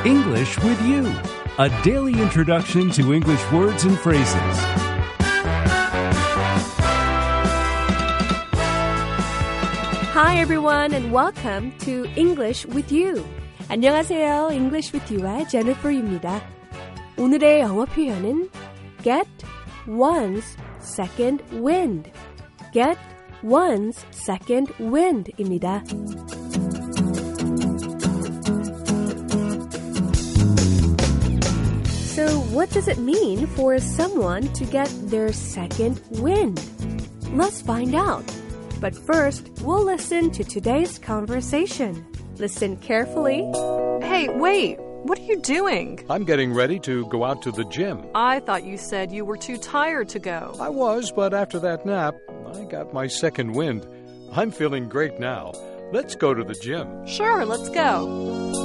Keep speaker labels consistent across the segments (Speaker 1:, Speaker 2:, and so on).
Speaker 1: English with You, a daily introduction to English words and phrases.
Speaker 2: Hi everyone and welcome to English with You. 안녕하세요. English with You의 Jennifer입니다. 오늘의 영어 표현은 get one's second wind. Get one's second wind입니다. So what does it mean for someone to get their second wind? Let's find out. But first, we'll listen to today's conversation. Listen carefully.
Speaker 3: Hey, wait! What are you doing?
Speaker 4: I'm getting ready to go out to the gym.
Speaker 3: I thought you said you were too tired to go.
Speaker 4: I was, but after that nap, I got my second wind. I'm feeling great now. Let's go to the gym.
Speaker 3: Sure, let's go.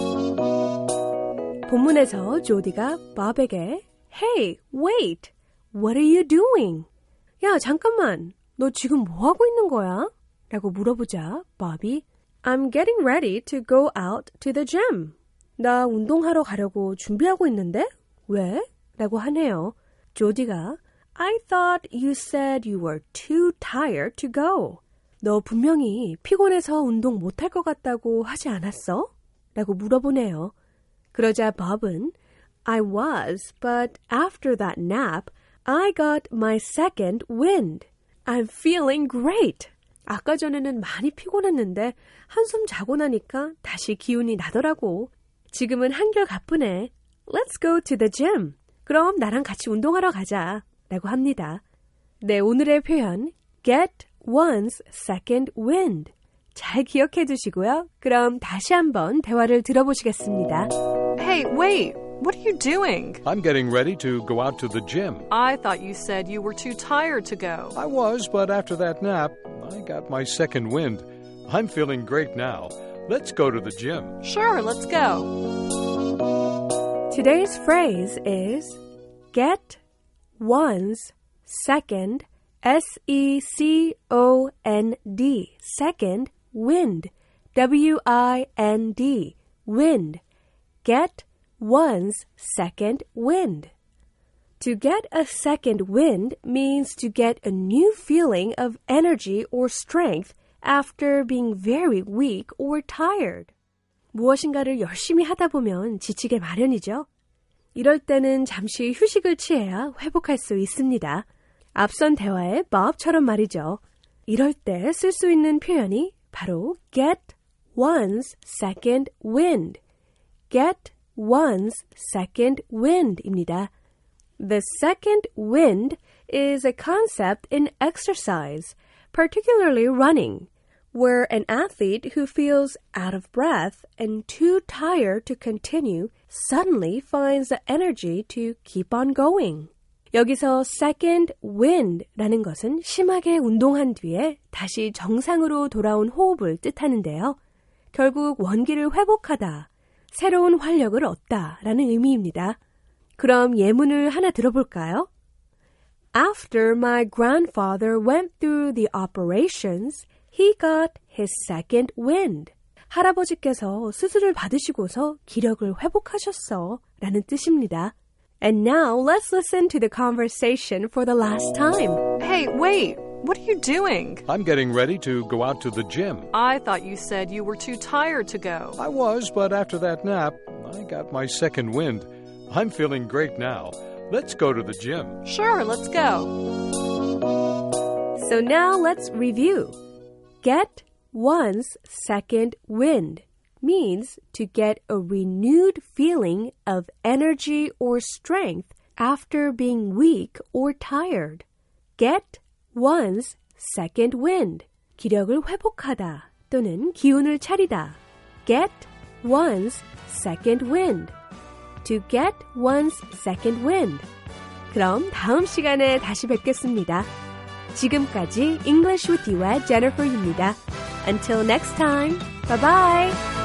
Speaker 2: 본문에서 조디가 밥에게 Hey, wait! What are you doing? 야, 잠깐만. 너 지금 뭐 하고 있는 거야? 라고 물어보자 밥이 I'm getting ready to go out to the gym. 나 운동하러 가려고 준비하고 있는데? 왜? 라고 하네요. 조디가 I thought you said you were too tired to go. 너 분명히 피곤해서 운동 못할 것 같다고 하지 않았어? 라고 물어보네요. 그러자 밥은 I was, but after that nap, I got my second wind. I'm feeling great. 아까 전에는 많이 피곤했는데 한숨 자고 나니까 다시 기운이 나더라고. 지금은 한결 가쁘네. Let's go to the gym. 그럼 나랑 같이 운동하러 가자. 라고 합니다. 네, 오늘의 표현 get one's second wind. 잘 기억해 두시고요. 그럼 다시 한번 대화를 들어보시겠습니다.
Speaker 3: Hey, wait! What are you doing?
Speaker 4: I'm getting ready to go out to the gym.
Speaker 3: I thought you said you were too tired to go.
Speaker 4: I was, but after that nap, I got my second wind. I'm feeling great now. Let's go to the gym.
Speaker 3: Sure, let's go.
Speaker 2: Today's phrase is get one's second, S-E-C-O-N-D, second, wind, W-I-N-D, wind. Get one's second wind. To get a second wind means to get a new feeling of energy or strength after being very weak or tired. 무엇인가를 열심히 하다 보면 지치게 마련이죠. 이럴 때는 잠시 휴식을 취해야 회복할 수 있습니다. 앞선 대화의 Bob처럼 말이죠. 이럴 때 쓸 수 있는 표현이 바로 get one's second wind. Get one's second wind입니다. The second wind is a concept in exercise, particularly running, where an athlete who feels out of breath and too tired to continue suddenly finds the energy to keep on going. 여기서 second wind라는 것은 심하게 운동한 뒤에 다시 정상으로 돌아온 호흡을 뜻하는데요. 결국 원기를 회복하다, 새로운 활력을 얻다라는 의미입니다. 그럼 예문을 하나 들어볼까요? After my grandfather went through the operations, he got his second wind. 할아버지께서 수술을 받으시고서 기력을 회복하셨어 라는 뜻입니다. And now let's listen to the conversation for the last time.
Speaker 3: Hey, wait! What are you doing?
Speaker 4: I'm getting ready to go out to the gym.
Speaker 3: I thought you said you were too tired to go.
Speaker 4: I was, but after that nap, I got my second wind. I'm feeling great now. Let's go to the gym.
Speaker 3: Sure, let's go.
Speaker 2: So now let's review. Get one's second wind means to get a renewed feeling of energy or strength after being weak or tired. Get one's second wind. 기력을 회복하다 또는 기운을 차리다. Get one's second wind. To get one's second wind. 그럼 다음 시간에 다시 뵙겠습니다. 지금까지 English with You의 Jennifer입니다. Until next time, bye-bye!